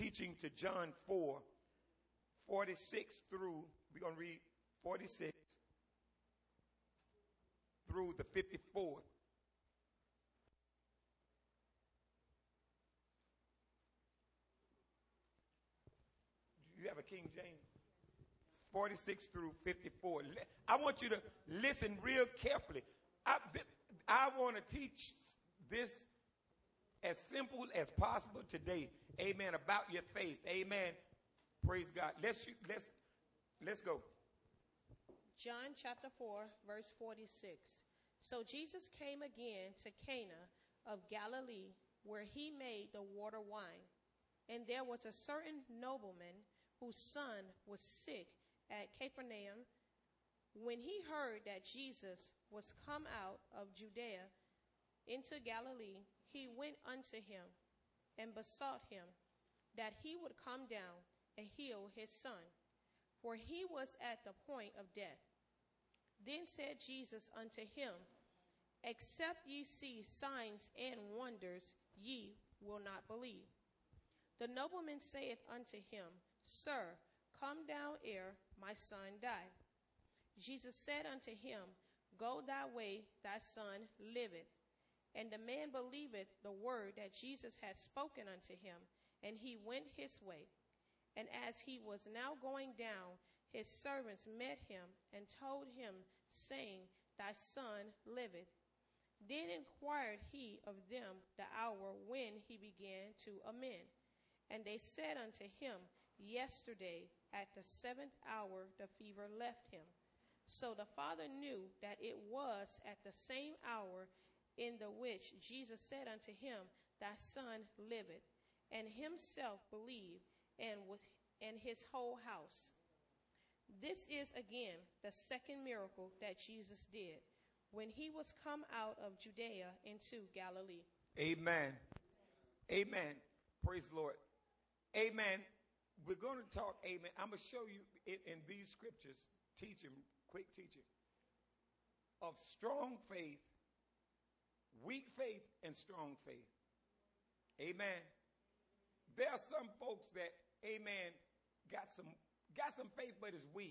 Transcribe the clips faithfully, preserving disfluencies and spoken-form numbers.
teaching to John four, forty-six through, we're going to read forty-six through the fifty-fourth. You have a King James? forty-six through fifty-four. I want you to listen real carefully. I, I want to teach this as simple as possible today. Amen. About your faith. Amen. Praise God. Let's let's let's go. John chapter four, verse forty-six. So Jesus came again to Cana of Galilee, where he made the water wine. And there was a certain nobleman whose son was sick at Capernaum. When he heard that Jesus was come out of Judea into Galilee, he went unto him and besought him that he would come down and heal his son, for he was at the point of death. Then said Jesus unto him, Except ye see signs and wonders, ye will not believe. The nobleman saith unto him, Sir, come down ere my son die. Jesus said unto him, Go thy way, thy son liveth. And the man believeth the word that Jesus had spoken unto him, and he went his way. And as he was now going down, his servants met him and told him, saying, Thy son liveth. Then inquired he of them the hour when he began to amend. And they said unto him, Yesterday at the seventh hour the fever left him. So the father knew that it was at the same hour in the which Jesus said unto him, Thy son liveth, and himself believed, and with and his whole house. This is again the second miracle that Jesus did, when he was come out of Judea into Galilee. Amen. Amen. Praise the Lord. Amen. We're going to talk, amen. I'm going to show you in, in these scriptures, teaching, quick teaching, of strong faith, weak faith, and strong faith. Amen. There are some folks that, amen, got some got some faith, but it's weak.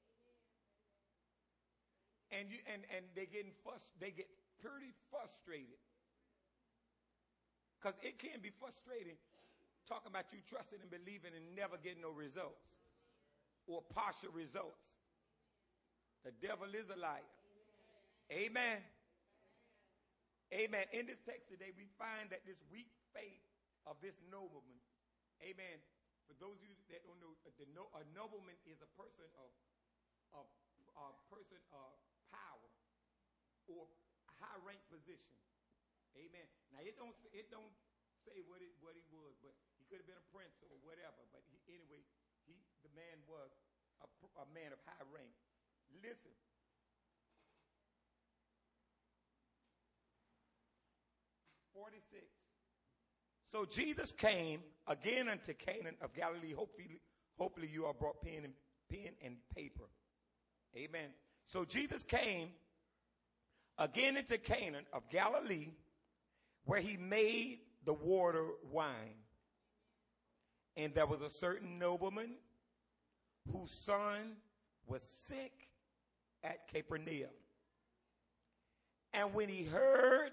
And you and, and they getting frust- they get pretty frustrated. Because it can be frustrating talking about you trusting and believing and never getting no results or partial results. The devil is a liar. Amen. Amen. In this text today, we find that this weak faith of this nobleman, amen. For those of you that don't know, the no, a nobleman is a person of, of a person of power or high rank position. Amen. Now it don't it don't say what it what he was, but he could have been a prince or whatever. But he, anyway, he the man was a, a man of high rank. Listen. forty-six. So Jesus came again unto Cana of Galilee. Hopefully, hopefully you all brought pen and pen and paper. Amen. So Jesus came again into Cana of Galilee, where he made the water wine. And there was a certain nobleman whose son was sick at Capernaum. And when he heard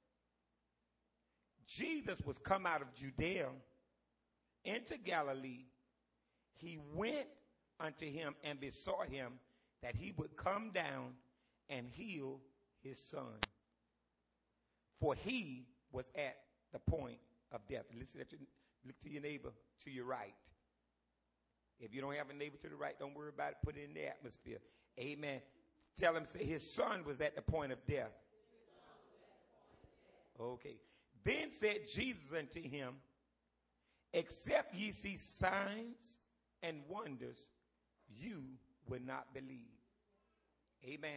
Jesus was come out of Judea into Galilee, he went unto him and besought him that he would come down and heal his son. For he was at the point of death. Listen, at your, look to your neighbor to your right. If you don't have a neighbor to the right, don't worry about it. Put it in the atmosphere. Amen. Tell him, say, his son was at the point of death. Okay. Then said Jesus unto him, Except ye see signs and wonders, you will not believe. Amen.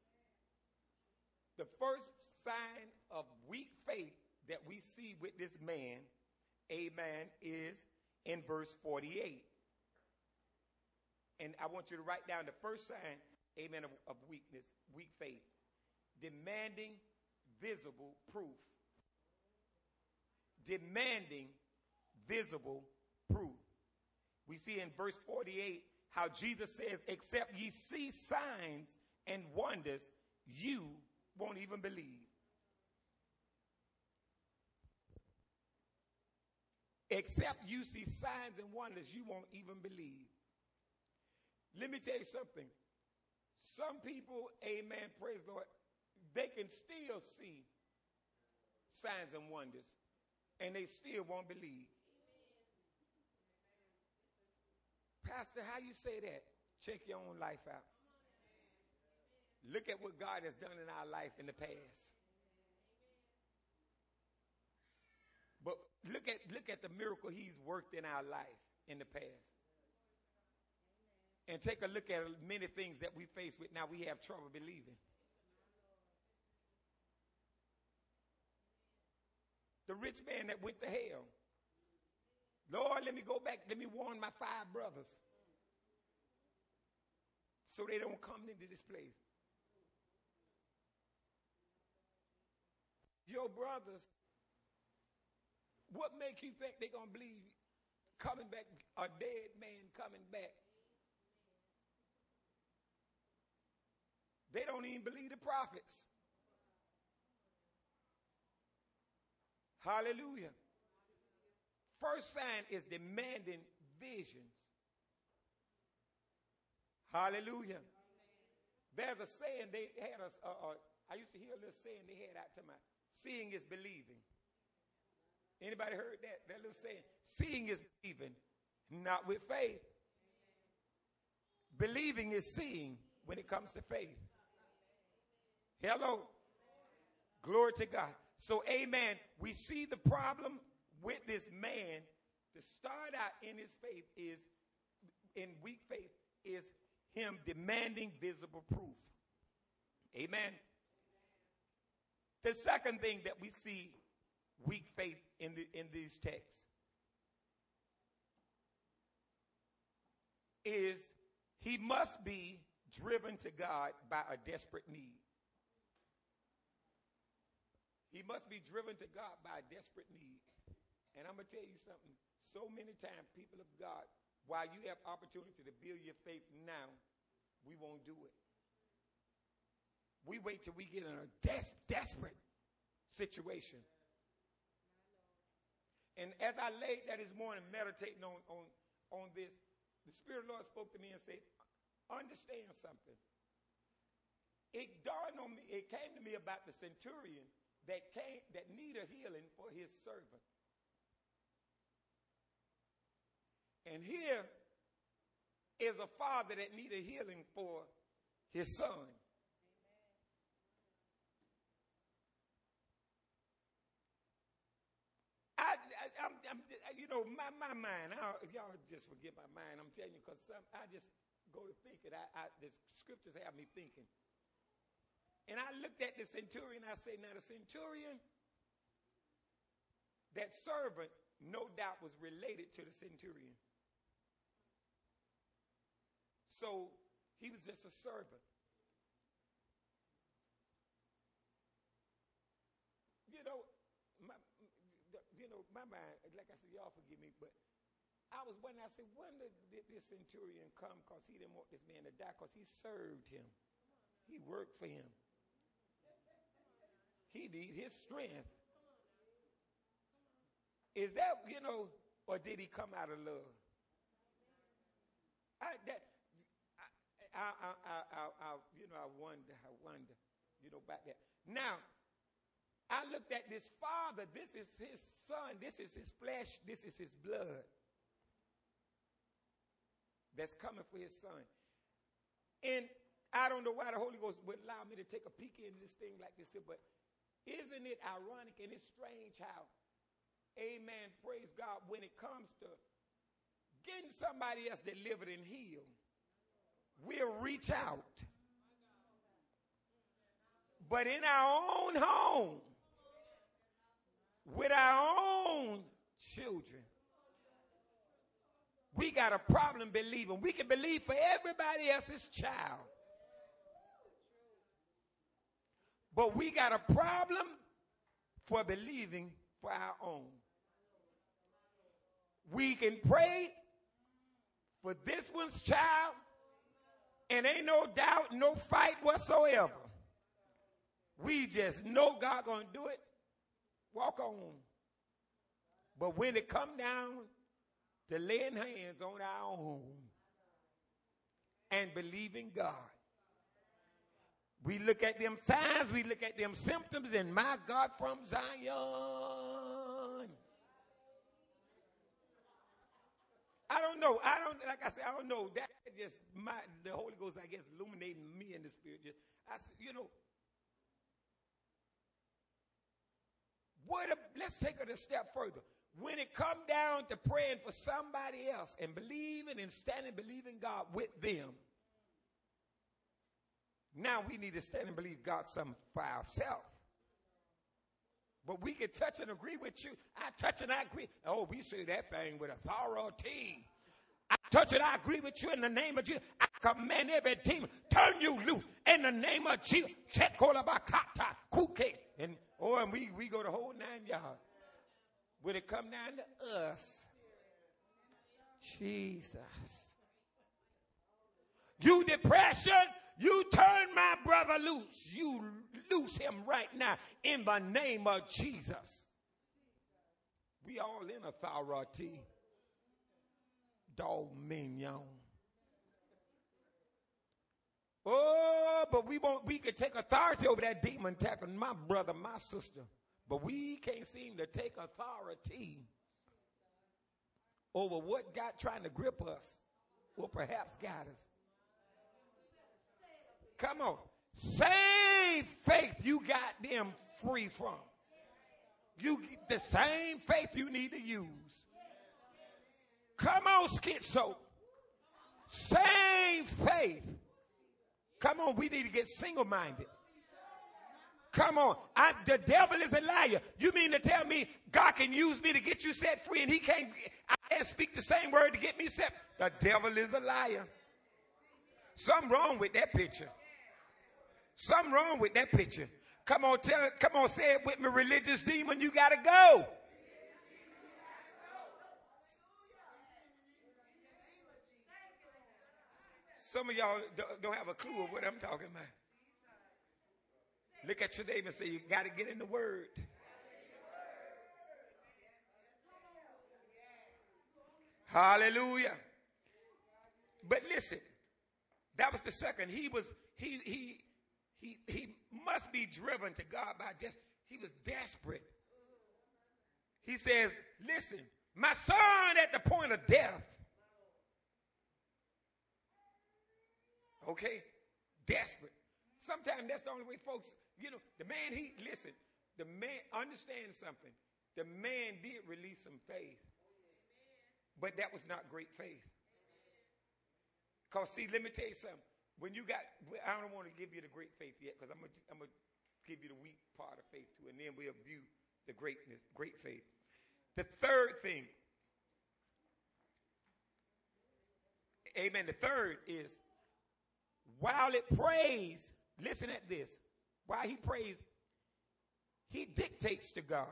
The first sign of weak faith that we see with this man, amen, is in verse forty-eight. And I want you to write down the first sign, amen, of, of weakness, weak faith. Demanding visible proof. Demanding visible proof. We see in verse forty-eight how Jesus says, except ye see signs and wonders, you won't even believe. Except you see signs and wonders, you won't even believe. Let me tell you something. Some people, amen, praise the Lord, they can still see signs and wonders, and they still won't believe. Pastor, how you say that? Check your own life out. Look at what God has done in our life in the past. But look at look at the miracle he's worked in our life in the past. And take a look at many things that we face with now we have trouble believing. The rich man that went to hell. Lord, let me go back. Let me warn my five brothers so they don't come into this place. Your brothers, what makes you think they're going to believe coming back, a dead man coming back? They don't even believe the prophets. Hallelujah. First sign is demanding visions. Hallelujah. There's a saying they had a, a, a I used to hear a little saying they had out to my, seeing is believing. Anybody heard that? That little saying, seeing is believing, not with faith. Believing is seeing when it comes to faith. Hello. Glory to God. So, amen, we see the problem with this man to start out in his faith is, in weak faith, is him demanding visible proof. Amen. The second thing that we see weak faith in, the, in these texts is he must be driven to God by a desperate need. He must be driven to God by a desperate need. And I'm going to tell you something. So many times, people of God, while you have opportunity to build your faith now, we won't do it. We wait till we get in a des- desperate situation. And as I laid that this morning meditating on, on, on this, the Spirit of the Lord spoke to me and said, understand something. It dawned on me, it came to me about the centurion that came, that needed healing for his servant. And here is a father that needed healing for his son. I, I, I'm, I'm, you know, my, my mind, I, if y'all just forget my mind, I'm telling you, because I just go to thinking. I, I, the scriptures have me thinking. And I looked at the centurion, I say, now the centurion, that servant, no doubt was related to the centurion. So he was just a servant. You know, my, you know, my mind, like I said, y'all forgive me, but I was wondering, I said, when did, did this centurion come? Because he didn't want this man to die, because he served him. He worked for him. He needed his strength. Is that, you know, or did he come out of love? I, that, I, I, I, I, I, you know, I wonder, I wonder, you know, about that. Now, I looked at this father. This is his son. This is his flesh. This is his blood that's coming for his son. And I don't know why the Holy Ghost would allow me to take a peek into this thing like this here, but isn't it ironic and it's strange how, amen, praise God, when it comes to getting somebody else delivered and healed, we'll reach out. But in our own home, with our own children, we got a problem believing. We can believe for everybody else's child, but we got a problem for believing for our own. We can pray for this one's child, and ain't no doubt, no fight whatsoever. We just know God gonna do it. Walk on. But when it come down to laying hands on our own and believing God, we look at them signs, we look at them symptoms, and my God from Zion. I don't know. I don't, like I said, I don't know. That just, my, the Holy Ghost, I guess, illuminating me in the spirit. Just, I, you know, what a, let's take it a step further. When it come down to praying for somebody else and believing and standing, believing God with them, now we need to stand and believe God something for ourselves. But we can touch and agree with you. I touch and I agree. Oh, we say that thing with authority. I touch and I agree with you in the name of Jesus. I command every demon, turn you loose in the name of Jesus. And oh, and we, we go the whole nine yards. When it come down to us, Jesus. You depression, you turn my brother loose. You loose him right now in the name of Jesus. We all in authority. Dominion. Oh, but we won't, we can take authority over that demon attacking my brother, my sister. But we can't seem to take authority over what God trying to grip us or perhaps got us. Come on. Same faith you got them free from. You get the same faith you need to use. Come on, schizo. Same faith. Come on, we need to get single-minded. Come on. I, the devil is a liar. You mean to tell me God can use me to get you set free and he can't, I can't speak the same word to get me set? The devil is a liar. Something wrong with that picture. Something wrong with that picture. Come on, tell it. Come on, say it with me, religious demon, you got to go. Some of y'all don't have a clue of what I'm talking about. Look at your neighbor and say, you got to get in the word. Hallelujah. But listen, that was the second. He was, he, he, he, he must be driven to God by just, he was desperate. He says, listen, my son at the point of death. Okay? Desperate. Sometimes that's the only way folks, you know, the man, he, listen, the man, understand something. The man did release some faith. But that was not great faith. Because, see, let me tell you something. When you got, I don't want to give you the great faith yet, because I'm going I'm to give you the weak part of faith too, and then we'll view the greatness, great faith. The third thing, amen, the third is, while it prays, listen at this. While he prays, he dictates to God.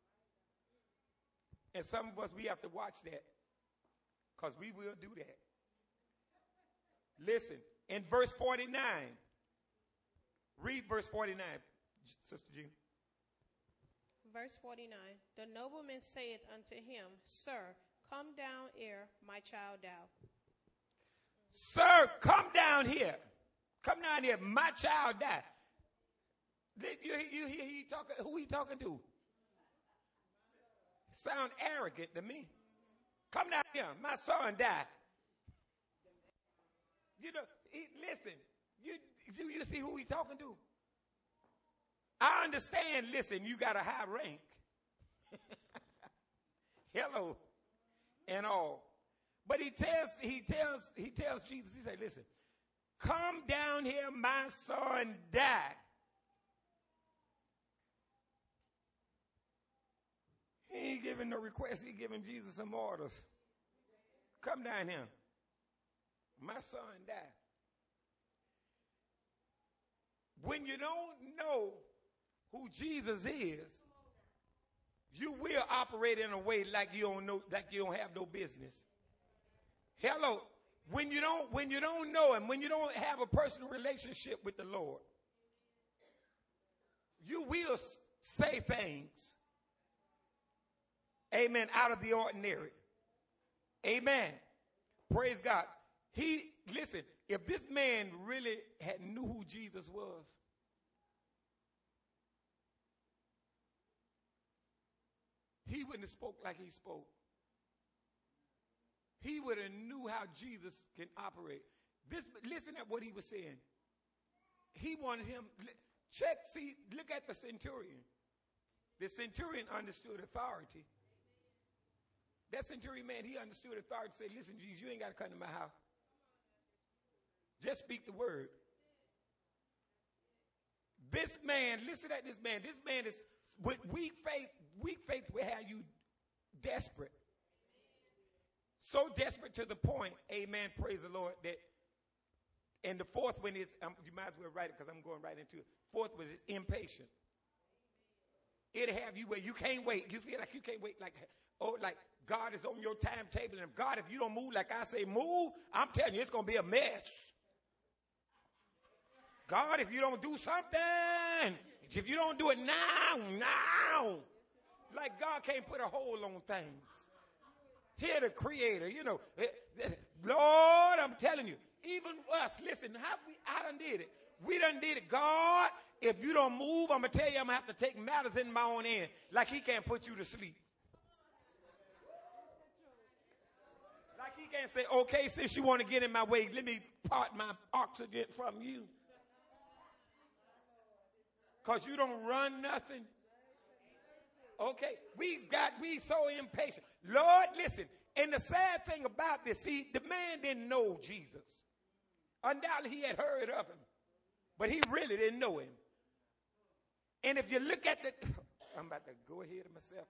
And some of us, we have to watch that because we will do that. Listen, in verse forty-nine, read verse forty-nine, Sister Jean. Verse forty-nine, the nobleman saith unto him, Sir, come down here, my child thou. Sir, come down here. Come down here. My child died. You, you, you, he talking, who he talking to? Sound arrogant to me. Come down here. My son died. You know, he, listen. You, you, you see who he talking to? I understand, listen, you got a high rank. Hello. And all. But he tells, he tells, he tells Jesus, he said, listen, come down here, my son died. He ain't giving no request, he giving Jesus some orders. Come down here. My son died. When you don't know who Jesus is, you will operate in a way like you don't know, like you don't have no business. Hello. When you don't, when you don't know him, when you don't have a personal relationship with the Lord, you will say things, amen, out of the ordinary. Amen. Praise God. He, listen, if this man really had knew who Jesus was, he wouldn't have spoke like he spoke. He would have knew how Jesus can operate. This, listen at what he was saying. He wanted him, check, see, look at the centurion. The centurion understood authority. That centurion man, he understood authority. Say, listen, Jesus, you ain't got to come to my house. Just speak the word. This man, listen at this man. This man is, with weak faith, weak faith will have you desperate. So desperate to the point, amen, praise the Lord, that, and the fourth one is, um, you might as well write it because I'm going right into it. Fourth was impatient. It'll have you where you can't wait. You feel like you can't wait, like, oh, like God is on your timetable. And God, if you don't move like I say move, I'm telling you, it's going to be a mess. God, if you don't do something, if you don't do it now, now. Like God can't put a hold on things. Hear the creator, you know. Lord, I'm telling you, even us, listen, how we, I done did it. We done did it. God, if you don't move, I'm going to tell you I'm going to have to take matters in my own hand. Like he can't put you to sleep. Like he can't say, okay, since you want to get in my way, let me part my oxygen from you. Because you don't run nothing. Okay, we got, we so impatient. Lord, listen, and the sad thing about this, see, the man didn't know Jesus. Undoubtedly, he had heard of him, but he really didn't know him. And if you look at the, I'm about to go ahead of myself.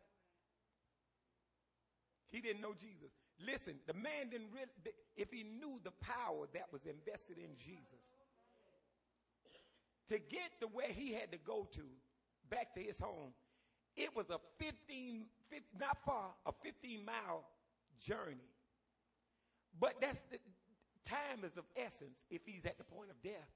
He didn't know Jesus. Listen, the man didn't really, if he knew the power that was invested in Jesus, to get to where he had to go to, back to his home, it was a fifteen, fifteen, not far, a fifteen mile journey. But that's the time is of essence if he's at the point of death.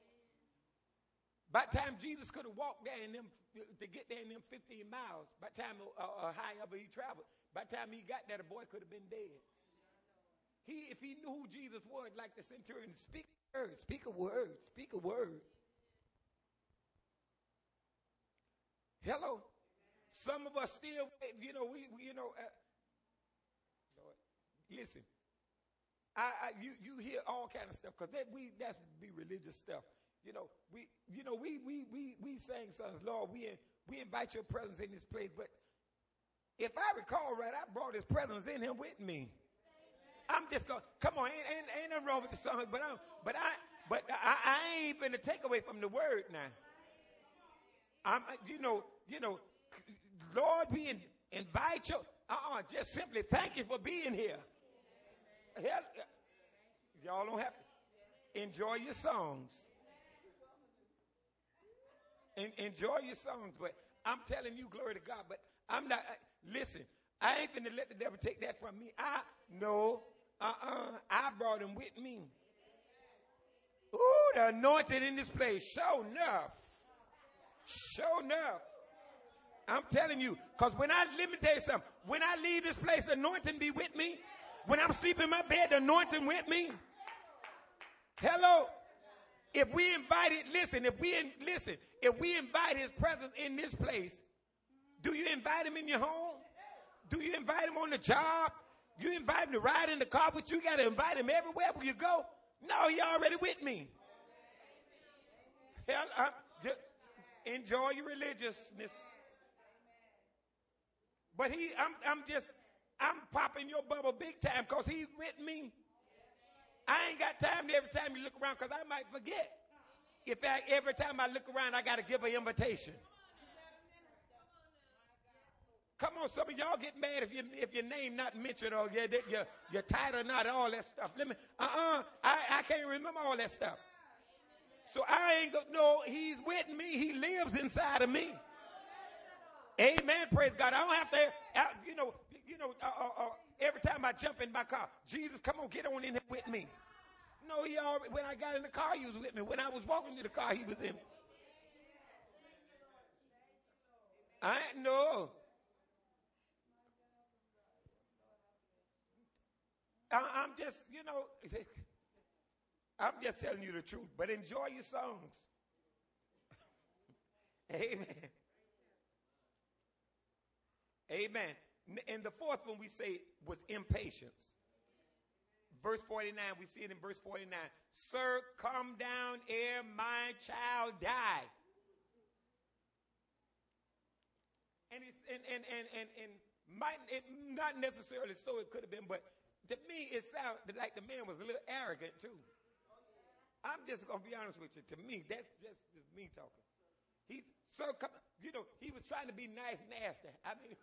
By the time Jesus could have walked there in them, to get there in them fifteen miles, by the time uh, uh, however he traveled, by the time he got there, the boy could have been dead. He, if he knew who Jesus was, like the centurion, speak a word, speak a word, speak a word. Hello. Some of us still, you know, we, we you know, uh, Lord, listen, I, I, you, you hear all kind of stuff because that we that's be religious stuff. You know, we, you know, we, we, we, we sang songs, Lord, we, we invite your presence in this place. But if I recall right, I brought his presence in him with me. I'm just going, come on, ain't, ain't, ain't nothing wrong with the songs, but I'm, but I, but I, I ain't finna take away from the word now. I'm, you know, you know, Lord, we in, invite you. Uh-uh, just simply thank you for being here. Hell, y'all don't have to enjoy your songs. En- enjoy your songs, but I'm telling you, glory to God. But I'm not. I, listen, I ain't finna let the devil take that from me. I no, uh-uh. I brought him with me. Ooh, the anointing in this place. Sure enough. Sure enough. I'm telling you, because when I, let me tell you something, when I leave this place, the anointing be with me. When I'm sleeping in my bed, the anointing with me. Hello. If we invite it, listen, if we, in, listen, if we invite his presence in this place, do you invite him in your home? Do you invite him on the job? You invite him to ride in the car, but you got to invite him everywhere where you go? No, he already with me. Hell, I'm, just enjoy your religiousness. But he, I'm, I'm just, I'm popping your bubble big time because he's with me. I ain't got time to every time you look around because I might forget. In fact, every time I look around, I got to give an invitation. Come on, some of y'all get mad if, you, if your name not mentioned or your, your, your title not, all that stuff. Let me, uh-uh, I, I can't remember all that stuff. So I ain't going to know he's with me. He lives inside of me. Amen. Praise God. I don't have to, I, you know, you know, uh, uh, uh, every time I jump in my car, Jesus, come on, get on in here with me. No, he already, when I got in the car, he was with me. When I was walking to the car, he was in. I know. I, I'm just, you know, I'm just telling you the truth. But enjoy your songs. Amen. Amen. And the fourth one we say was impatience. Verse forty-nine, we see it in verse forty-nine. Sir, come down ere my child die. And it's and and and and, and might it not necessarily so it could have been, but to me it sounded like the man was a little arrogant too. I'm just gonna be honest with you. To me, that's just, just me talking. He sir, come, you know, he was trying to be nice, nasty. I mean,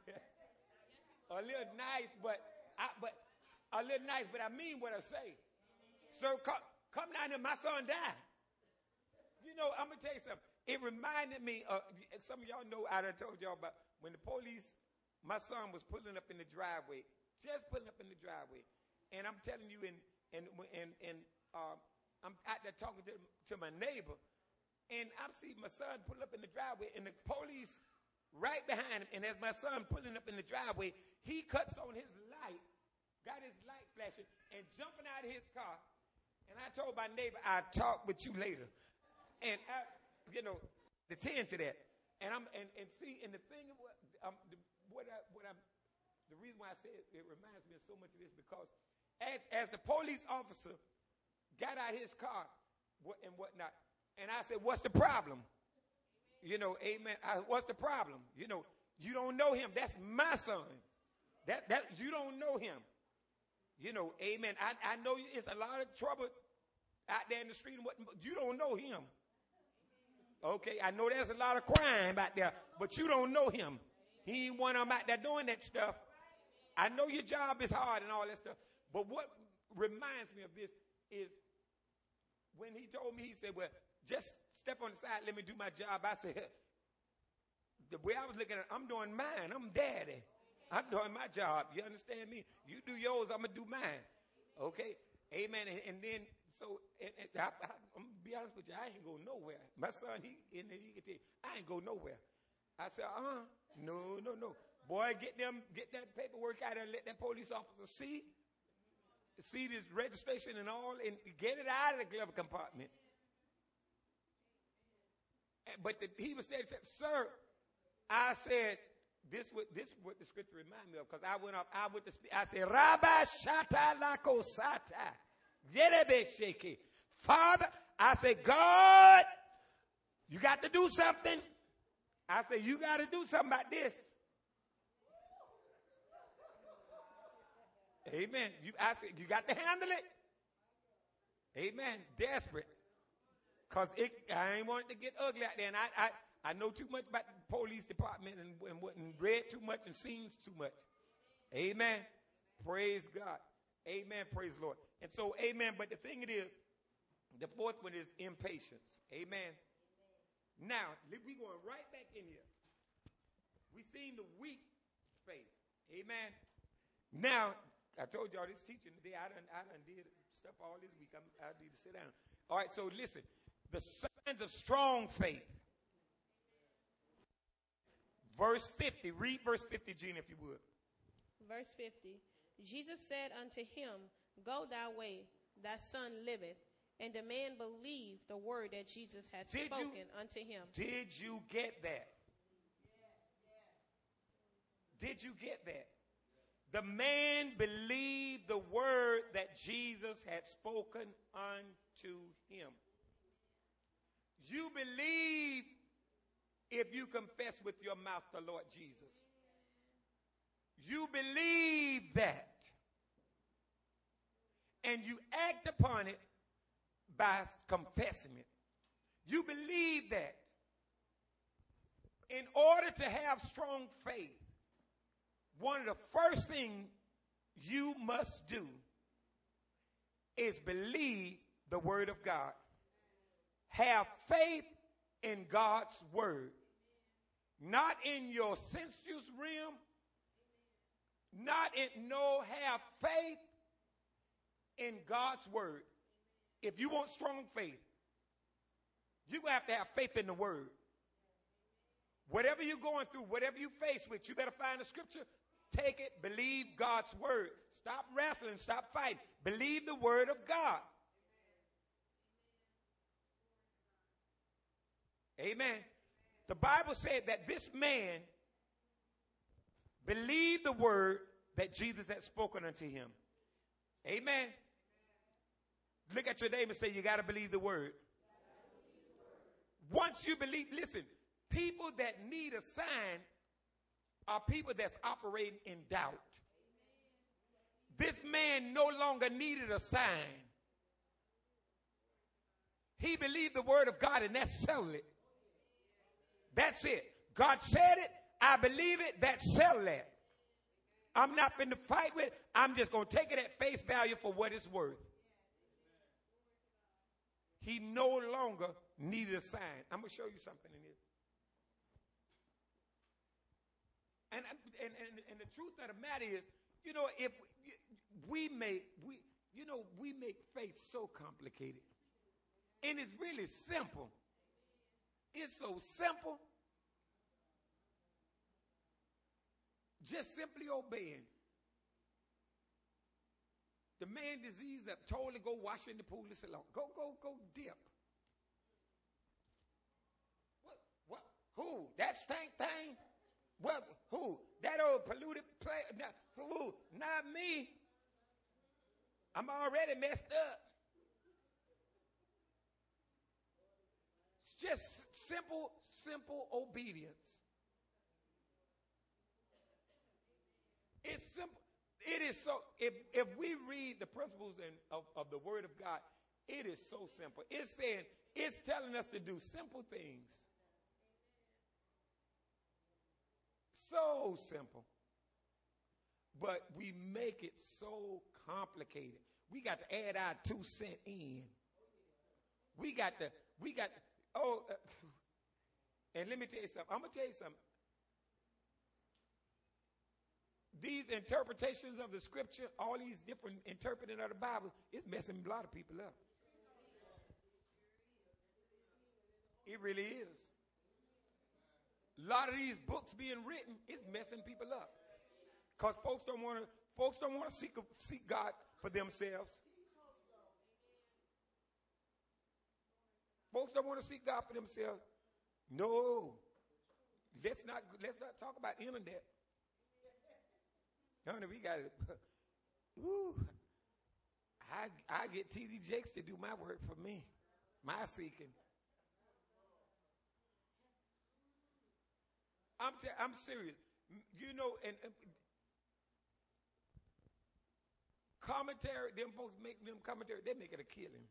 a little nice, but I but. A little nice, but I mean what I say. Sir, come, come down here. My son died. You know, I'm going to tell you something. It reminded me of, some of y'all know, I done told y'all about when the police, my son was pulling up in the driveway, just pulling up in the driveway. And I'm telling you, and, and, and, and uh, I'm out there talking to, to my neighbor, and I'm seeing my son pull up in the driveway, and the police right behind him. And as my son pulling up in the driveway, he cuts on his light. Got his light flashing and jumping out of his car. And I told my neighbor, I'll talk with you later. And, I, you know, attend to that. And I'm and, and see, and the thing, um, the, what, I, what I'm, the reason why I say it, it reminds me of so much of this, because as, as the police officer got out his car what, and whatnot, and I said, what's the problem? You know, amen. I, what's the problem? You know, you don't know him. That's my son. That, that, you don't know him. You know, amen. I, I know it's a lot of trouble out there in the street. And what, you don't know him. Okay, I know there's a lot of crime out there, but you don't know him. He ain't one of them out there doing that stuff. I know your job is hard and all that stuff, but what reminds me of this is when he told me, he said, well, just step on the side, let me do my job. I said, the way I was looking at it, I'm doing mine. I'm daddy. I'm doing my job. You understand me? You do yours, I'm going to do mine. Okay? Amen. And, and then, so, and, and I, I, I'm going to be honest with you, I ain't go nowhere. My son, he, and he can tell you, I ain't go nowhere. I said, uh-uh, no, no, no. Boy, get them, get that paperwork out and let that police officer see, see this registration and all, and get it out of the glove compartment. But the, he was saying, sir, I said, This what this what the scripture reminded me of, because I went up, I went to speak. I said, Rabba Shata Lako Sata, Yerebe Sheke. Father, I said, God, you got to do something. I said, you got to do something about this. Amen. You, I said, you got to handle it. Amen. Desperate. Because I ain't want it to get ugly out there. And I, I I know too much about the police department and, and, and read too much and seen too much. Amen. Praise God. Amen. Praise the Lord. And so, amen. But the thing it is, the fourth one is impatience. Amen. Now, we're going right back in here. We seen the weak faith. Amen. Now, I told y'all this teaching today, I done, I done did stuff all this week. I'm, I need to sit down. All right, so listen. The signs of strong faith. Verse fifty. Read verse fifty, Gina, if you would. Verse fifty. Jesus said unto him, Go thy way, thy son liveth. And the man believed the word that Jesus had did spoken you, unto him. Did you get that? Did you get that? The man believed the word that Jesus had spoken unto him. You believe if you confess with your mouth the Lord Jesus. You believe that. And you act upon it by confessing it. You believe that. In order to have strong faith, one of the first things you must do is believe the word of God. Have faith in God's word. not in your sensuous realm, not in no have faith in God's word. If you want strong faith, you're going to have to have faith in the word. Whatever you're going through, whatever you face with, you better find the scripture, take it, believe God's word. Stop wrestling, stop fighting. Believe the word of God. Amen. The Bible said that this man believed the word that Jesus had spoken unto him. Amen. Look at your neighbor and say, you got to believe the word. Once you believe, listen, people that need a sign are people that's operating in doubt. This man no longer needed a sign. He believed the word of God, and that settled it. That's it. God said it. I believe it. That settled it. I'm not going to fight with it. I'm just going to take it at face value for what it's worth. He no longer needed a sign. I'm going to show you something in here. And, and, and, and the truth of the matter is, you know, if we make, we, you know, we make faith so complicated. And it's really simple. It's so simple. Just simply obeying. The man diseased that told to go wash in the pool of Siloam. Go, go, go dip. What? What? Who? That stank thing? What? Who? That old polluted place? Who? Not me. I'm already messed up. It's just simple, simple obedience. It's simple. It is so, if, if we read the principles in, of, of the Word of God, it is so simple. It's saying, it's telling us to do simple things. So simple. But we make it so complicated. We got to add our two cent in. We got to, we got to, oh, uh, and let me tell you something. I'm going to tell you something. These interpretations of the scripture, all these different interpreting of the Bible, it's messing a lot of people up. It really is. A lot of these books being written, it's messing people up. Because folks don't want to, folks don't want to seek, seek God for themselves. Folks don't want to seek God for themselves. No. Let's not, let's not talk about internet. Honey, we got it. Ooh, I I get T D Jakes to do my work for me, my seeking. I'm t- I'm serious. You know, and, and commentary, them folks make them commentary, they make it a killing.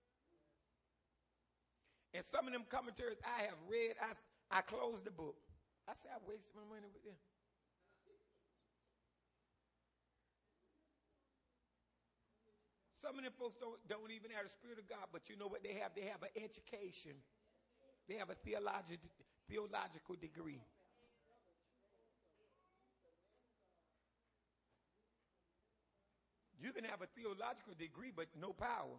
And some of them commentaries I have read, I I closed the book. I said I wasted my money with them. Some of them folks don't, don't even have the Spirit of God, but you know what they have? They have an education. They have a theologi- theological degree. You can have a theological degree, but no power.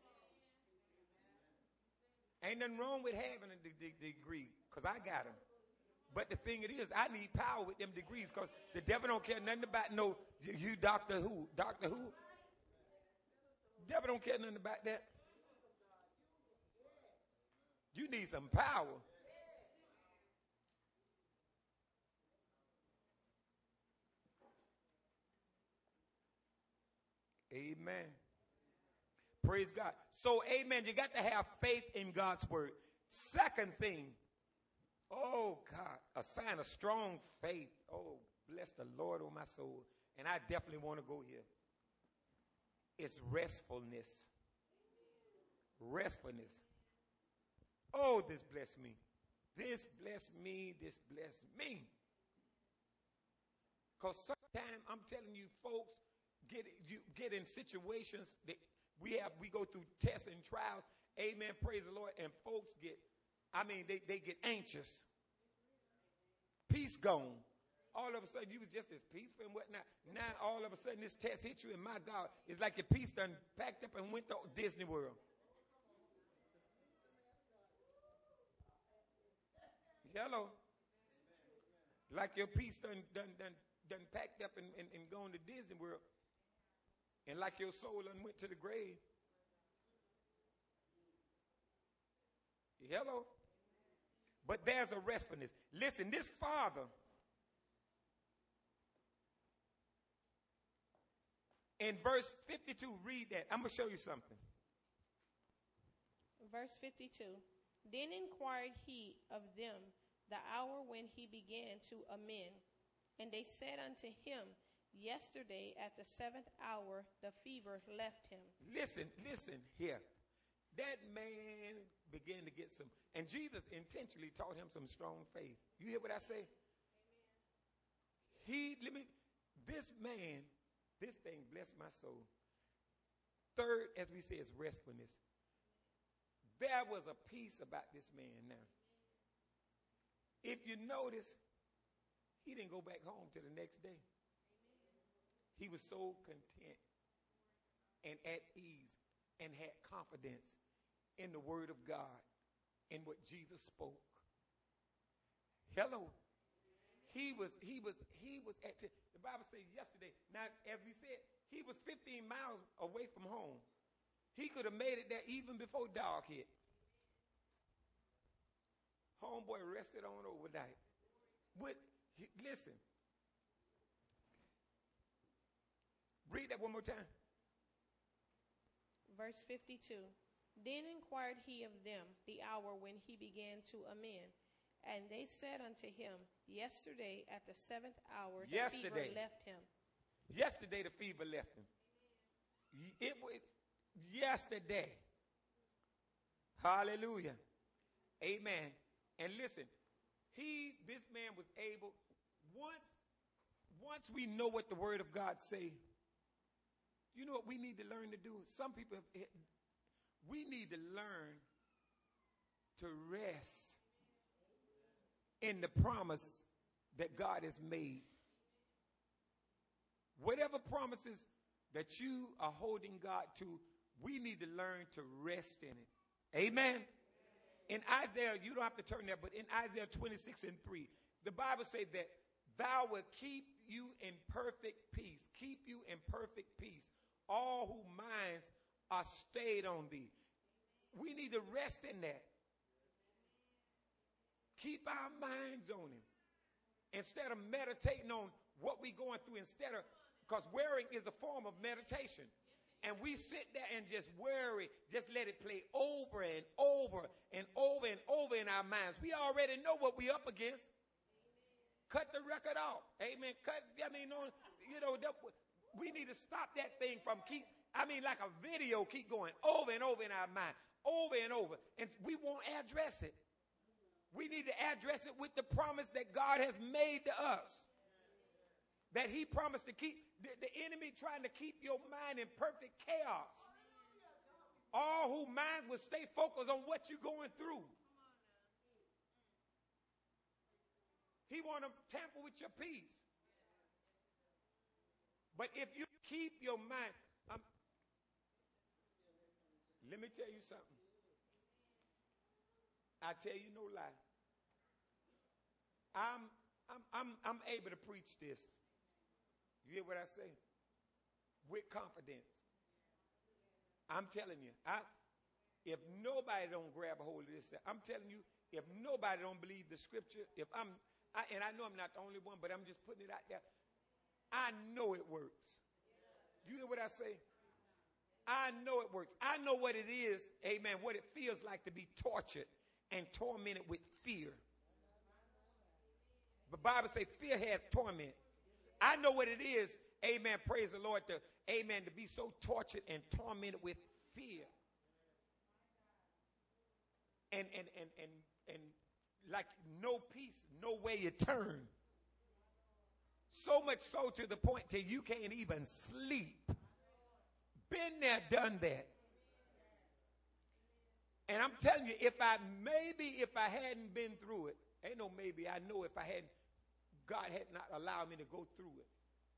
Ain't nothing wrong with having a de- de- degree, because I got them. But the thing it is, I need power with them degrees, because the devil don't care nothing about no, you Doctor Who. Doctor Who? Devil don't care nothing about that. You need some power. Amen. Praise God. So, amen. You got to have faith in God's word. Second thing, oh God, a sign of strong faith. Oh, bless the Lord, oh my soul. And I definitely want to go here. It's restfulness. Restfulness. Oh, this blessed me. This blessed me. This blessed me. Because sometimes I'm telling you, folks, get you get in situations that we have. We go through tests and trials. Amen. Praise the Lord. And folks get, I mean, they, they get anxious. peace gone. All of a sudden, you was just as peaceful and whatnot. Now, all of a sudden, this test hit you, and my God, it's like your peace done packed up and went to Disney World. Hello. Like your peace done, done, done, done packed up and, and, and gone to Disney World. And like your soul done went to the grave. Hello. But there's a restfulness. Listen, this father, in verse fifty-two, read that. I'm going to show you something. Verse fifty-two. Then inquired he of them the hour when he began to amend. And they said unto him, yesterday at the seventh hour the fever left him. Listen, listen here. That man began to get some, and Jesus intentionally taught him some strong faith. You hear what I say? Amen. He, let me, this man, this thing blessed my soul. Third, as we say, is restfulness. There was a peace about this man now. If you notice, he didn't go back home till the next day. He was so content and at ease and had confidence in the word of God and what Jesus spoke. Hello. He was, he was, he was at, t- the Bible says yesterday, now as we said, he was fifteen miles away from home. He could have made it there even before dark hit. Homeboy rested on overnight. But listen. Read that one more time. Verse fifty-two. Then inquired he of them the hour when he began to amend. And they said unto him, yesterday at the seventh hour the yesterday. fever left him. Yesterday the fever left him. It was yesterday. Hallelujah. Amen. And listen, he, this man was able, once, once we know what the word of God say, you know what we need to learn to do? Some people, have, we need to learn to rest in the promise that God has made. Whatever promises that you are holding God to, we need to learn to rest in it. Amen. In Isaiah, you don't have to turn there, but in Isaiah twenty-six and three, the Bible says that thou will keep you in perfect peace. Keep you in perfect peace. All whose minds are stayed on thee. We need to rest in that. Keep our minds on him. Instead of meditating on what we're going through, instead of, because worrying is a form of meditation. And we sit there and just worry, just let it play over and over and over and over in our minds. We already know what we're up against. Amen. Cut the record off. Amen. Cut, I mean, on, you know, that, we need to stop that thing from keep, I mean, like a video keep going over and over in our mind, over and over. And we won't address it. We need to address it with the promise that God has made to us. That he promised to keep, the, the enemy trying to keep your mind in perfect chaos. All whose minds will stay focused on what you're going through. He want to tamper with your peace. But if you keep your mind, um, let me tell you something. I tell you no lie. I'm, I'm, I'm, I'm able to preach this. You hear what I say? With confidence. I'm telling you, I, if nobody don't grab a hold of this, I'm telling you, if nobody don't believe the scripture, if I'm, I, and I know I'm not the only one, but I'm just putting it out there, I know it works. You hear what I say? I know it works. I know what it is, amen, what it feels like to be tortured and tormented with fear. The Bible says fear hath torment. I know what it is, amen, praise the Lord, to, amen, to be so tortured and tormented with fear. And, and, and, and, and like no peace, no way to turn. So much so to the point till you can't even sleep. Been there, done that. And I'm telling you, if I, maybe if I hadn't been through it, ain't no maybe, I know if I hadn't, God had not allowed me to go through it,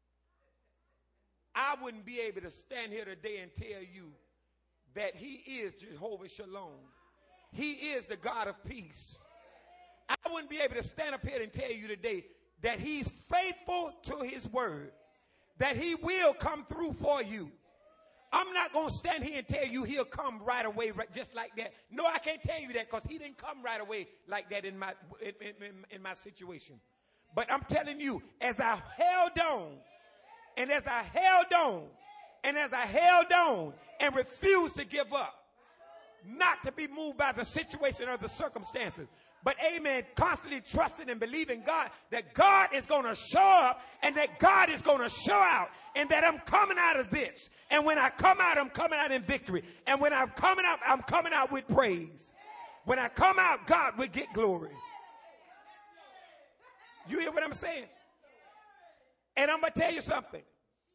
I wouldn't be able to stand here today and tell you that he is Jehovah Shalom. He is the God of peace. I wouldn't be able to stand up here and tell you today that he's faithful to his word, that he will come through for you. I'm not going to stand here and tell you he'll come right away right, just like that. No, I can't tell you that because he didn't come right away like that in my, in, in, in my situation. But I'm telling you, as I held on, and as I held on, and as I held on and refused to give up, not to be moved by the situation or the circumstances, but amen, constantly trusting and believing God that God is going to show up and that God is going to show out and that I'm coming out of this. And when I come out, I'm coming out in victory. And when I'm coming out, I'm coming out with praise. When I come out, God will get glory. You hear what I'm saying? And I'm going to tell you something.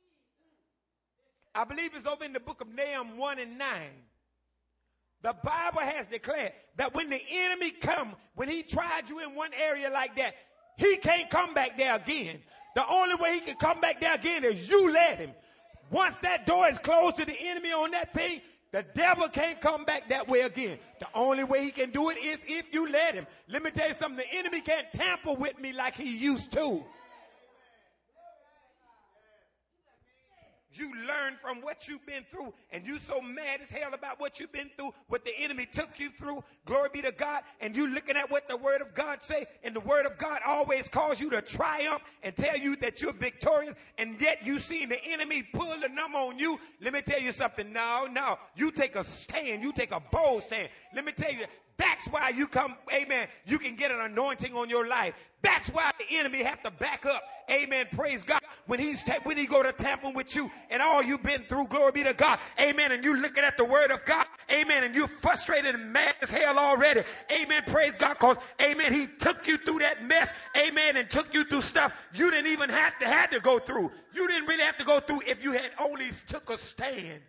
I believe it's over in the book of Nahum one and nine. The Bible has declared that when the enemy come, when he tried you in one area like that, he can't come back there again. The only way he can come back there again is you let him. Once that door is closed to the enemy on that thing, the devil can't come back that way again. The only way he can do it is if you let him. Let me tell you something. The enemy can't tamper with me like he used to. You learn from what you've been through, and you so mad as hell about what you've been through, what the enemy took you through. Glory be to God. And you looking at what the word of God say, and the word of God always calls you to triumph and tell you that you're victorious, and yet you seen the enemy pull the number on you. Let me tell you something. No, no. You take a stand. You take a bold stand. Let me tell you, that's why you come, amen, you can get an anointing on your life. That's why the enemy have to back up. Amen. Praise God. When he's ta- when he go to tampering with you and all you've been through, glory be to God. Amen. And you looking at the word of God. Amen. And you're frustrated and mad as hell already. Amen. Praise God. Cause amen. He took you through that mess. Amen. And took you through stuff you didn't even have to had to go through. You didn't really have to go through if you had only took a stand.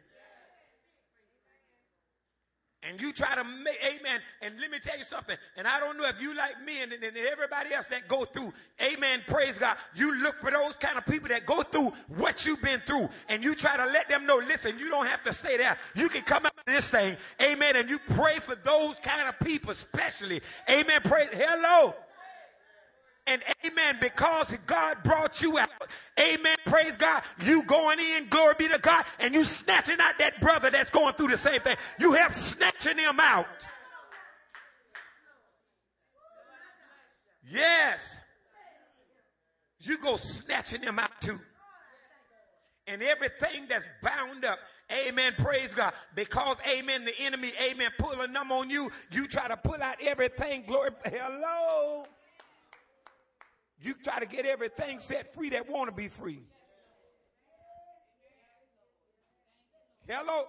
And you try to make, amen, and let me tell you something, and I don't know if you like me and, and everybody else that go through, amen, praise God, you look for those kind of people that go through what you've been through, and you try to let them know, listen, you don't have to stay there. You can come out of this thing, amen, and you pray for those kind of people especially, amen, praise, hello. And amen, because God brought you out. Amen, praise God. You going in, glory be to God, and you snatching out that brother that's going through the same thing. You help snatching him out. Yes. You go snatching him out too. And everything that's bound up, amen, praise God, because, amen, the enemy, amen, pull a number on you, you try to pull out everything, glory, hello. You try to get everything set free that want to be free. Hello?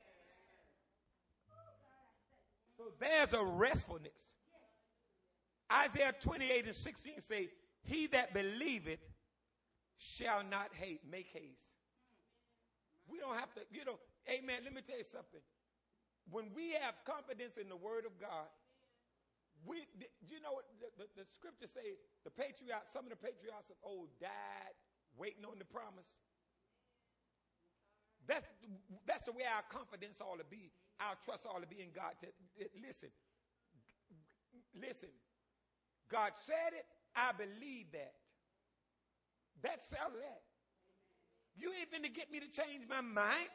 So there's a restfulness. Isaiah twenty-eight and sixteen say, he that believeth shall not hate, make haste. We don't have to, you know, amen, let me tell you something. When we have confidence in the word of God, We, you know, the, the, the scriptures say the patriots, some of the patriots of old died waiting on the promise. That's, that's the way our confidence ought to be. Our trust ought to be in God. To, listen, listen, God said it, I believe that. That's all that. You ain't finna get me to change my mind.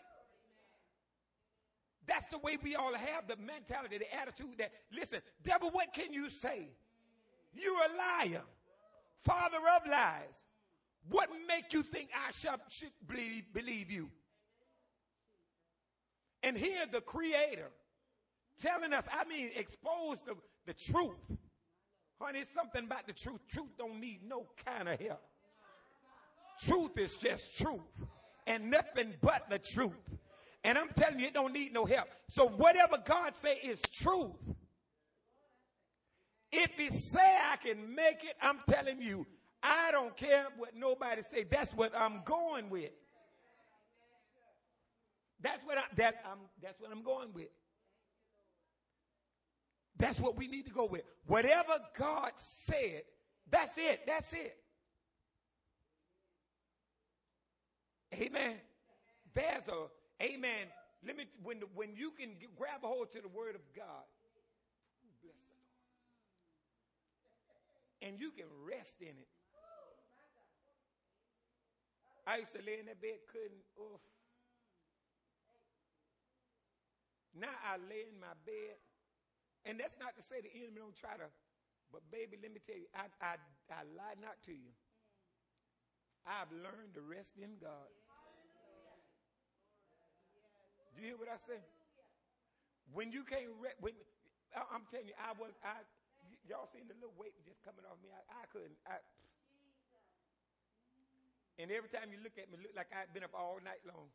That's the way we all have the mentality, the attitude that, listen, devil, what can you say? You're a liar, father of lies. What make you think I shall, should believe, believe you? And here the creator telling us, I mean, expose the, the truth. Honey, it's something about the truth. Truth don't need no kind of help. Truth is just truth and nothing but the truth. And I'm telling you, it don't need no help. So whatever God say is truth. If he say I can make it, I'm telling you, I don't care what nobody say. That's what I'm going with. That's what I, that I'm, that's what I'm going with. That's what we need to go with. Whatever God said, that's it. That's it. Amen. There's a, amen. Let me, when, the, when you can get, grab a hold to the word of God, bless the Lord. And you can rest in it. I used to lay in that bed, couldn't, oof. Now I lay in my bed, and that's not to say the enemy don't try to, but baby, let me tell you, I, I, I lie not to you. I've learned to rest in God. Do you hear what I say? When you can't rest, when, I, I'm telling you, I was, I, y'all seen the little weight just coming off me. I, I couldn't, I, and every time you look at me, look like I've been up all night long.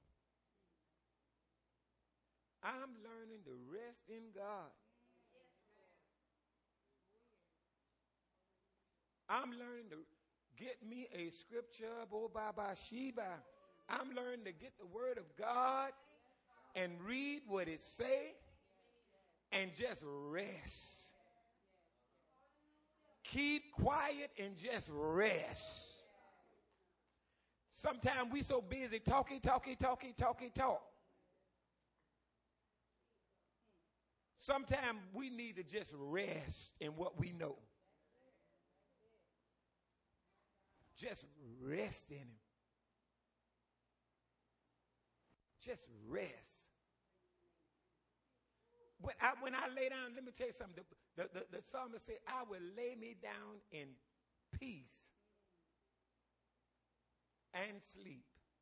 I'm learning to rest in God. I'm learning to get me a scripture, Bo Baba Sheba. I'm learning to get the word of God and read what it say and just rest. Keep quiet and just rest. Sometimes we so busy talking, talking, talking, talking, talk. Sometimes we need to just rest in what we know. Just rest in him. Just rest. When I, when I lay down, let me tell you something. The, the, the, the psalmist said, I will lay me down in peace and sleep.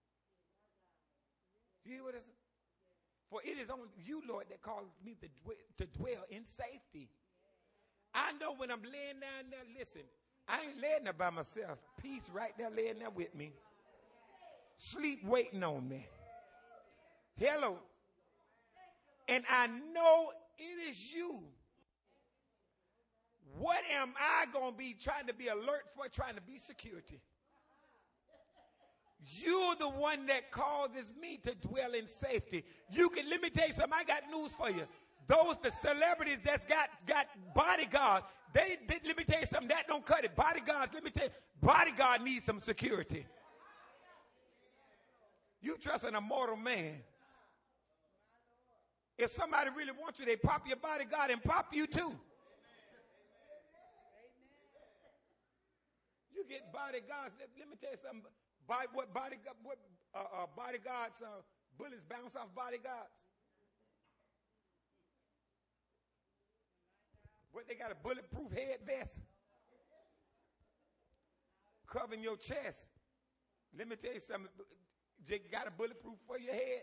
Do you hear what it says? For it is on you, Lord, that calls me to, to dwell in safety. I know when I'm laying down there, listen, I ain't laying there by myself. Peace right there laying there with me. Sleep waiting on me. Hello. And I know it is you. What am I going to be trying to be alert for, trying to be security? You're the one that causes me to dwell in safety. You can, let me tell you something, I got news for you. Those, the celebrities that's got, got bodyguards, they, they, let me tell you something, that don't cut it. Bodyguards, let me tell you, bodyguard needs some security. You trust in a mortal man. If somebody really wants you, they pop your bodyguard and pop you too. You get bodyguards, let, let me tell you something. By, what bodyguard, what uh, uh, bodyguards, uh, bullets bounce off bodyguards? What, they got a bulletproof head vest? Covering your chest. Let me tell you something. You got a bulletproof for your head?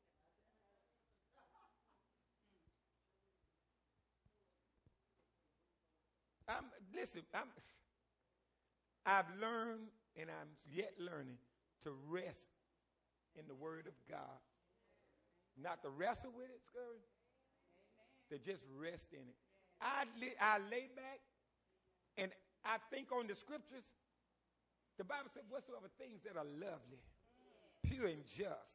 I'm, listen, I'm, I've learned and I'm yet learning to rest in the word of God. Not to wrestle with it, Scurry, to just rest in it. I, li- I lay back and I think on the scriptures. The Bible said, whatsoever things that are lovely, pure and just.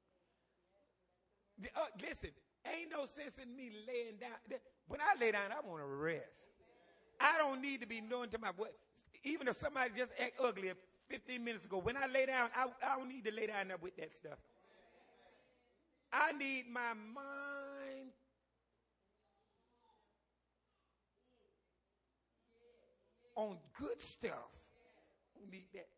The, uh, listen, ain't no sense in me laying down. When I lay down, I want to rest. I don't need to be knowing to my what. Even if somebody just act ugly fifteen minutes ago, when I lay down, I, I don't need to lay down there with that stuff. I need my mind on good stuff. I need that.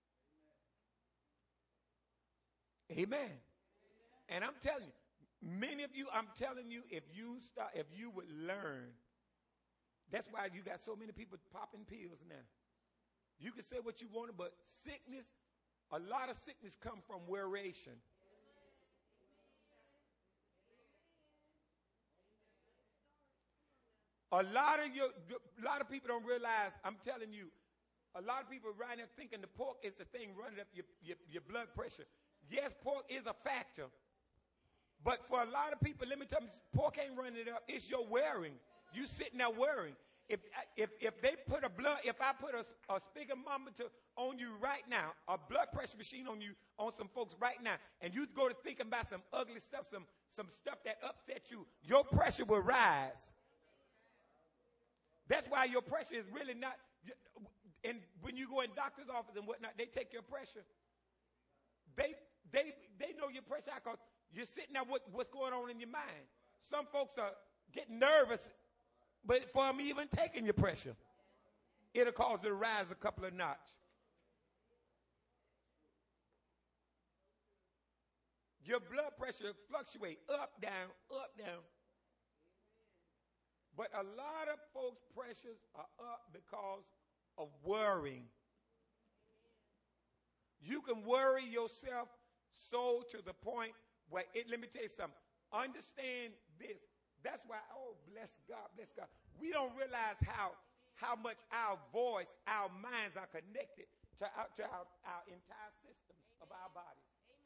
Amen. And I'm telling you, many of you, I'm telling you, if you start, if you would learn, that's why you got so many people popping pills now. You can say what you want, but sickness, a lot of sickness come from wearation. A lot of you, a lot of people don't realize, I'm telling you, a lot of people right now thinking the pork is the thing running up your, your, your blood pressure. Yes, pork is a factor. But for a lot of people, let me tell you, pork ain't running it up. It's your wearing. You sitting there wearing. If, if, if they put a blood, if I put a, a spigometer on you right now, a blood pressure machine on you, on some folks right now, and you go to thinking about some ugly stuff, some, some stuff that upset you, your pressure will rise. That's why your pressure is really not, and when you go in doctor's office and whatnot, they take your pressure. They, They they know your pressure because you're sitting there with what's going on in your mind. Some folks are getting nervous, but for them even taking your pressure, it'll cause it to rise a couple of notches. Your blood pressure fluctuates up, down, up, down. But a lot of folks' pressures are up because of worrying. You can worry yourself so to the point where it, let me tell you something. Understand this. That's why, oh, bless God, bless God. We don't realize how, how much our voice, our minds are connected to our, to our, our entire systems of our bodies.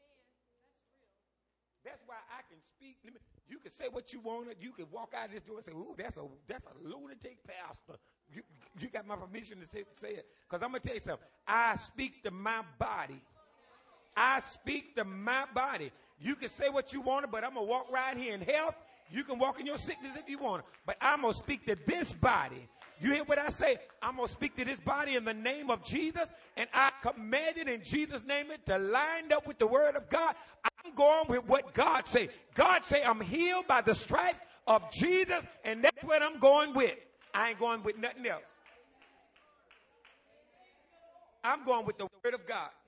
That's why I can speak. You can say what you want. You can walk out of this door and say, ooh, that's a that's a lunatic pastor. You, you got my permission to say, say it. Because I'm going to tell you something. I speak to my body. I speak to my body. You can say what you want, but I'm going to walk right here in health. You can walk in your sickness if you want. But I'm going to speak to this body. You hear what I say? I'm going to speak to this body in the name of Jesus. And I command it in Jesus' name it to line up with the word of God. I'm going with what God say. God say I'm healed by the stripes of Jesus. And that's what I'm going with. I ain't going with nothing else. I'm going with the word of God.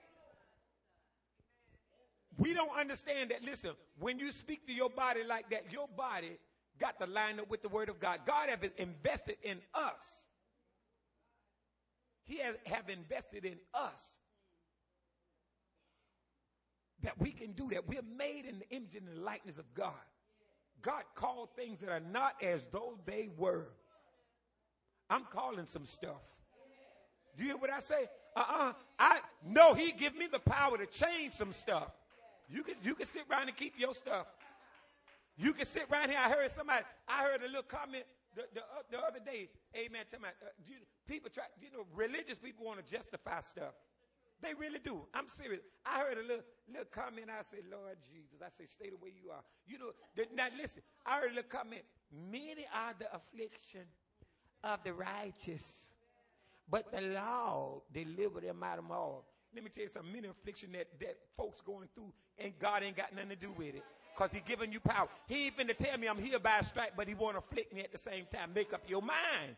We don't understand that. Listen, when you speak to your body like that, your body got to line up with the word of God. God has invested in us. He has have invested in us that we can do that. We're made in the image and the likeness of God. God called things that are not as though they were. I'm calling some stuff. Do you hear what I say? Uh-uh. I know he give me the power to change some stuff. You can, you can sit around and keep your stuff. You can sit right here. I heard somebody, I heard a little comment the, the, uh, the other day. Amen. Tell me, uh, you, people try, you know, religious people want to justify stuff. They really do. I'm serious. I heard a little, little comment. I said, Lord Jesus. I said, stay the way you are. You know, the, now listen, I heard a little comment. Many are the affliction of the righteous, but the Lord delivered them out of them all. Let me tell you something. Many affliction that, that folks going through, and God ain't got nothing to do with it. Because he giving you power. He ain't finna tell me I'm healed by a stripe, but he want to afflict me at the same time. Make up your mind.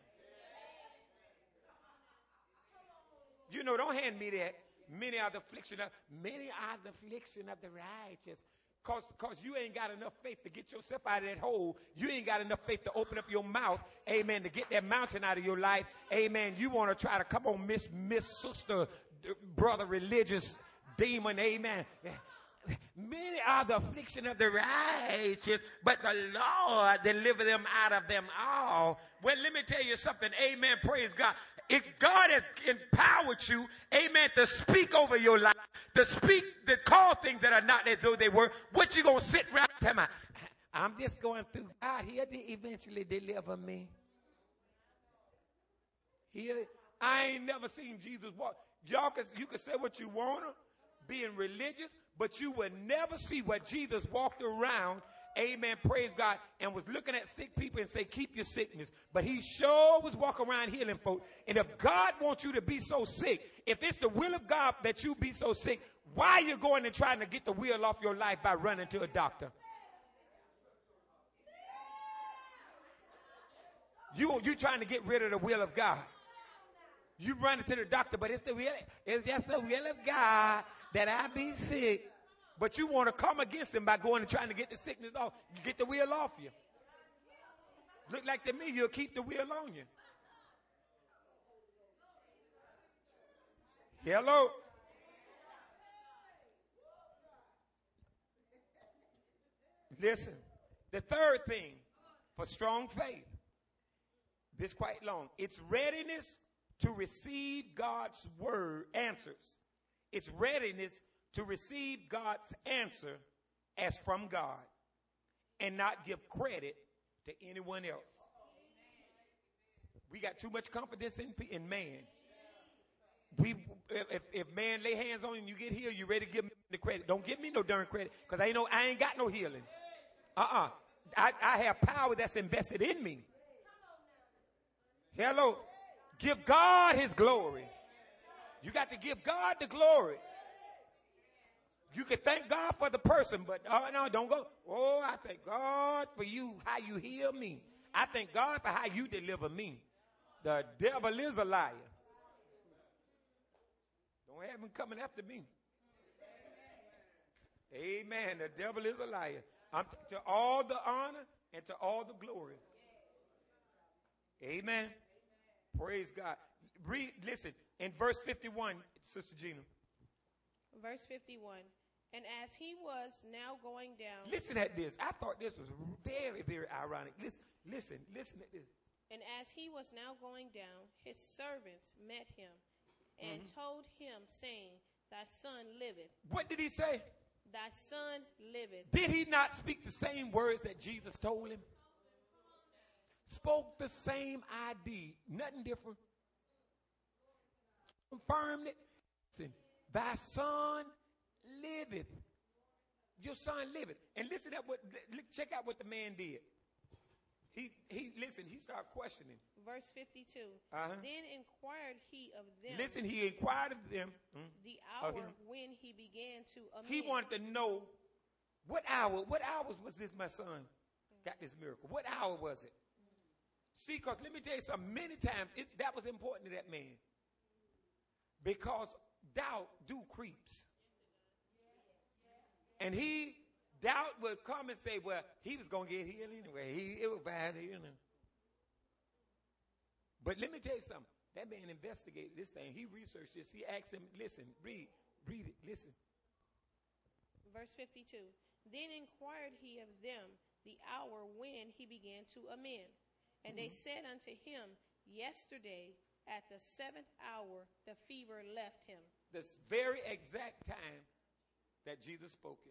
You know, don't hand me that. Many are the affliction of, many are the affliction of the righteous. Cause, cause you ain't got enough faith to get yourself out of that hole. You ain't got enough faith to open up your mouth, amen, to get that mountain out of your life, amen. You want to try to come on, miss, miss, sister, brother, religious demon, amen. Many are the affliction of the righteous, but the Lord deliver them out of them all. Well, let me tell you something, amen, praise God. If God has empowered you, amen, to speak over your life, to speak, to call things that are not as though they were, what you going to sit around and tell me, I'm just going through. God here to eventually deliver me. Here, I ain't never seen Jesus walk. Y'all can, you can say what you want to, being religious, but you will never see what Jesus walked around, amen, praise God, and was looking at sick people and say, keep your sickness. But he sure was walking around healing folks. And if God wants you to be so sick, if it's the will of God that you be so sick, why are you going and trying to get the wheel off your life by running to a doctor? You, you trying to get rid of the will of God. You running to the doctor, but it's the will, it's just the will of God that I be sick. But you want to come against him by going and trying to get the sickness off. You get the wheel off you. Look like to me, you'll keep the wheel on you. Hello? Listen, the third thing for strong faith, this quite long, it's readiness to receive God's word answers. It's readiness to receive God's answer as from God and not give credit to anyone else. We got too much confidence in, in man. We, if, if man lay hands on you and you get healed, you ready to give me the credit. Don't give me no darn credit because I ain't, no, I ain't got no healing. Uh-uh. I, I have power that's invested in me. Hello. Give God his glory. You got to give God the glory. You can thank God for the person, but oh, no, don't go. Oh, I thank God for you, how you heal me. I thank God for how you deliver me. The devil is a liar. Don't have him coming after me. Amen. The devil is a liar. I'm, to all the honor and to all the glory. Amen. Praise God. Read, listen, in verse fifty-one, Sister Gina. Verse fifty-one. And as he was now going down. Listen at this. I thought this was very, very ironic. Listen, listen, listen at this. And as he was now going down, his servants met him and mm-hmm. told him, saying, Thy son liveth. What did he say? Thy son liveth. Did he not speak the same words that Jesus told him? Spoke the same idea. Nothing different. Confirmed it. Listen, thy son liveth. Your son liveth. And listen at what, check out what the man did. He, he, listen, he started questioning. Verse fifty-two. Uh-huh. Then inquired he of them. Listen, he inquired of them. The hour when he began to amend. He wanted to know what hour, what hours was this my son got this miracle? What hour was it? See, because let me tell you something, many times it, that was important to that man. Because doubt do creeps. And he, doubt would come and say, well, he was going to get healed anyway. He, it was bad healing. But let me tell you something. That man investigated this thing. He researched this. He asked him, listen, read, read it, listen. Verse fifty-two. Then inquired he of them the hour when he began to amend. And mm-hmm. they said unto him, yesterday at the seventh hour the fever left him. This very exact time that Jesus spoke it.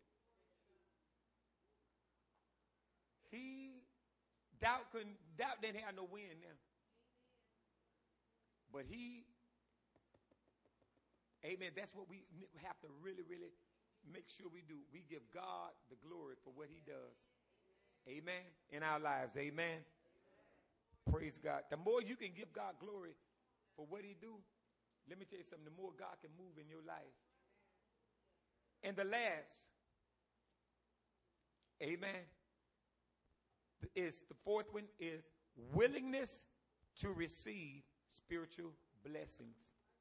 He, doubt couldn't, doubt didn't have no wind now. But he, amen, that's what we have to really, really make sure we do. We give God the glory for what he does. Amen. In our lives. Amen. Praise God. The more you can give God glory for what he do, let me tell you something, the more God can move in your life. And the last, amen, is the fourth one is willingness to receive spiritual blessings.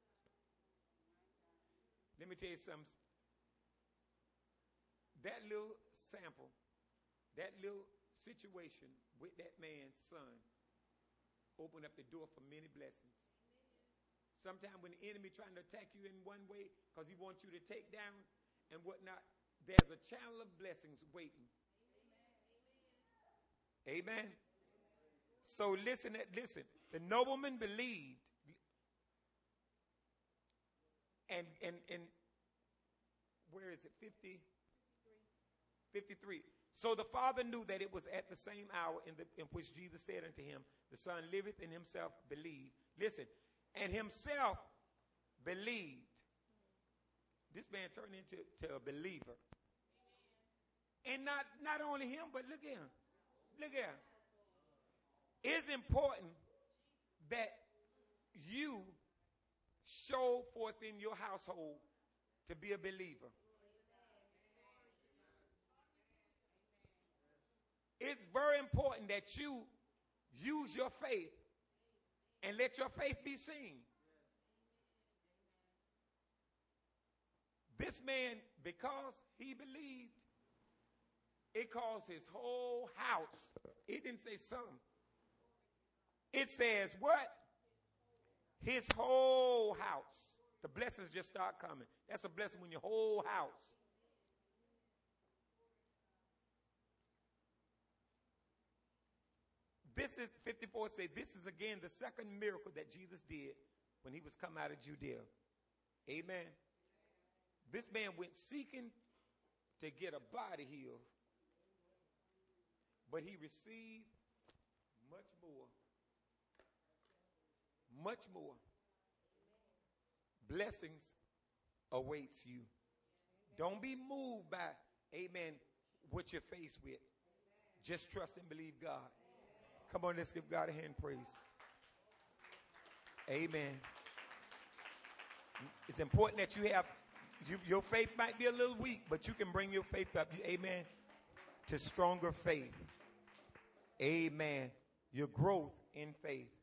Let me tell you something. That little sample, that little situation with that man's son opened up the door for many blessings. Sometimes when the enemy trying to attack you in one way because he wants you to take down and whatnot, there's a channel of blessings waiting. Amen. Amen. So listen, listen. The nobleman believed, and and and where is it? fifty, fifty-three. So the father knew that it was at the same hour in, the, in which Jesus said unto him, the son liveth, and himself believed. Listen, and himself believed. This man turned into to a believer. And not, not only him, but look at him. Look at him. It's important that you show forth in your household to be a believer. It's very important that you use your faith and let your faith be seen. This man, because he believed, it caused his whole house. It didn't say some. It says what? His whole house. The blessings just start coming. That's a blessing when your whole house. This is, fifty-four say, this is again the second miracle that Jesus did when he was come out of Judea. Amen. This man went seeking to get a body healed, but he received much more. Much more. Blessings awaits you. Don't be moved by, amen, what you're faced with. Just trust and believe God. Come on, let's give God a hand praise. Amen. It's important that you have You, your faith might be a little weak, but you can bring your faith up. Amen. To stronger faith. Amen. Your growth in faith.